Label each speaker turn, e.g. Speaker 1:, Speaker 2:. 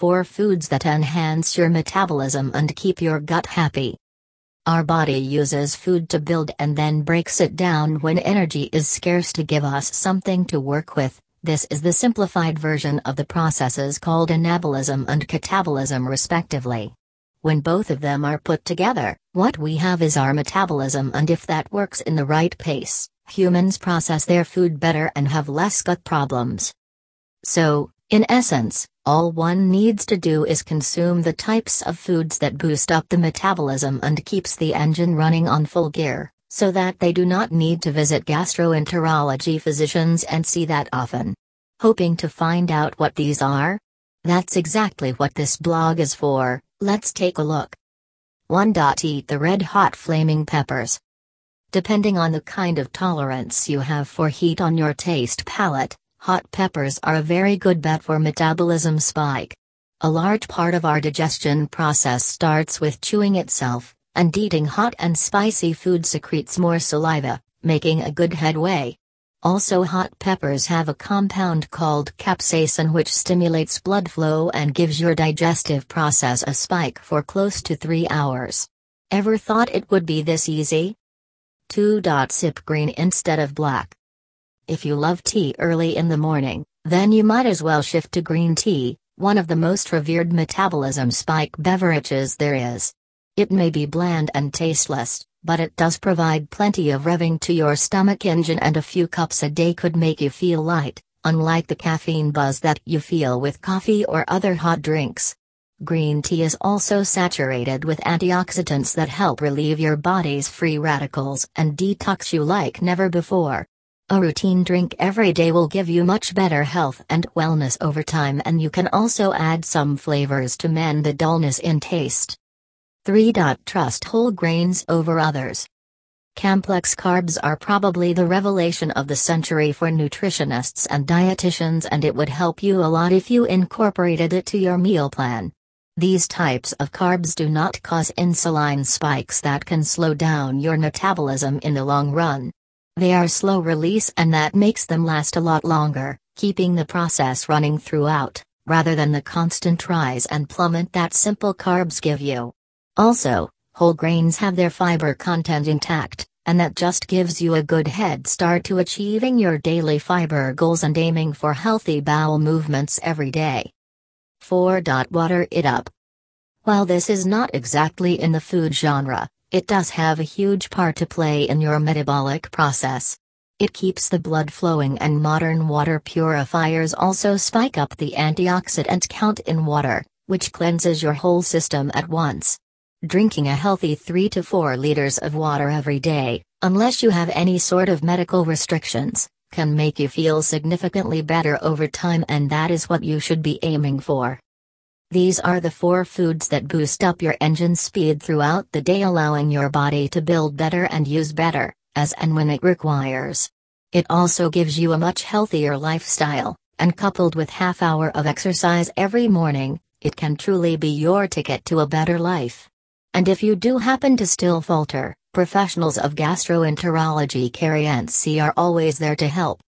Speaker 1: 4 foods that enhance your metabolism and keep your gut happy. Our body uses food to build and then breaks it down when energy is scarce to give us something to work with. This is the simplified version of the processes called anabolism and catabolism respectively. When both of them are put together, what we have is our metabolism, and if that works in the right pace, humans process their food better and have less gut problems. So, in essence, all one needs to do is consume the types of foods that boost up the metabolism and keeps the engine running on full gear, so that they do not need to visit gastroenterology physicians and see that often. Hoping to find out what these are? That's exactly what this blog is for. Let's take a look. 1. Eat the red hot flaming peppers. Depending on the kind of tolerance you have for heat on your taste palette, hot peppers are a very good bet for metabolism spike. A large part of our digestion process starts with chewing itself, and eating hot and spicy food secretes more saliva, making a good headway. Also, hot peppers have a compound called capsaicin which stimulates blood flow and gives your digestive process a spike for close to 3 hours. Ever thought it would be this easy? 2. Sip green instead of black. If you love tea early in the morning, then you might as well shift to green tea, one of the most revered metabolism spike beverages there is. It may be bland and tasteless, but it does provide plenty of revving to your stomach engine, and a few cups a day could make you feel light, unlike the caffeine buzz that you feel with coffee or other hot drinks. Green tea is also saturated with antioxidants that help relieve your body's free radicals and detox you like never before. A routine drink every day will give you much better health and wellness over time, and you can also add some flavors to mend the dullness in taste. 3. Trust whole grains over others. Complex carbs are probably the revelation of the century for nutritionists and dietitians, and it would help you a lot if you incorporated it to your meal plan. These types of carbs do not cause insulin spikes that can slow down your metabolism in the long run. They are slow release, and that makes them last a lot longer, keeping the process running throughout, rather than the constant rise and plummet that simple carbs give you. Also, whole grains have their fiber content intact, and that just gives you a good head start to achieving your daily fiber goals and aiming for healthy bowel movements every day. 4. Water it up. While this is not exactly in the food genre, it does have a huge part to play in your metabolic process. It keeps the blood flowing, and modern water purifiers also spike up the antioxidant count in water, which cleanses your whole system at once. Drinking a healthy 3 to 4 liters of water every day, unless you have any sort of medical restrictions, can make you feel significantly better over time, and that is what you should be aiming for. These are the 4 foods that boost up your engine speed throughout the day, allowing your body to build better and use better, as and when it requires. It also gives you a much healthier lifestyle, and coupled with half-hour of exercise every morning, it can truly be your ticket to a better life. And if you do happen to still falter, professionals of gastroenterology care and are always there to help.